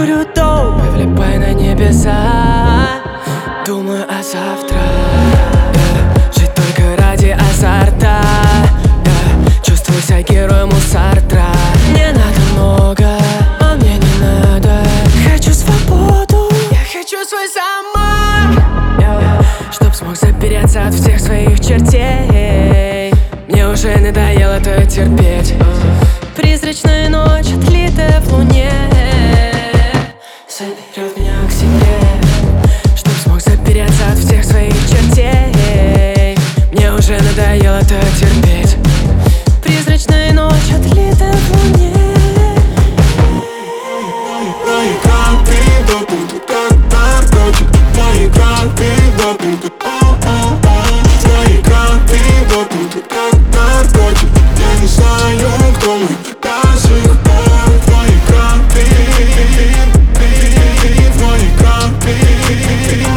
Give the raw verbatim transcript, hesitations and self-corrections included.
курю доп и влипаю на небеса. Думаю о завтра, yeah. Жить только ради азарта, yeah. Чувствую себя героем у Сартра. Не надо много, а мне не надо. Хочу свободу, я хочу свой замок, yeah. Чтоб смог запереться от всех своих чертей. Мне уже надоело это терпеть. Призрачная ночь, отлитая в луне, соберет меня к себе. Чтоб смог запереться от всех своих чертей. Мне уже надоело это терпеть. Призрачная ночь, отлитая в луне. Мои капли допинг, как наркотик. Мои капли допинг, мои капли допинг, как наркотик. Я не знаю, кто мы до сих пор. Твои капли, твои капли.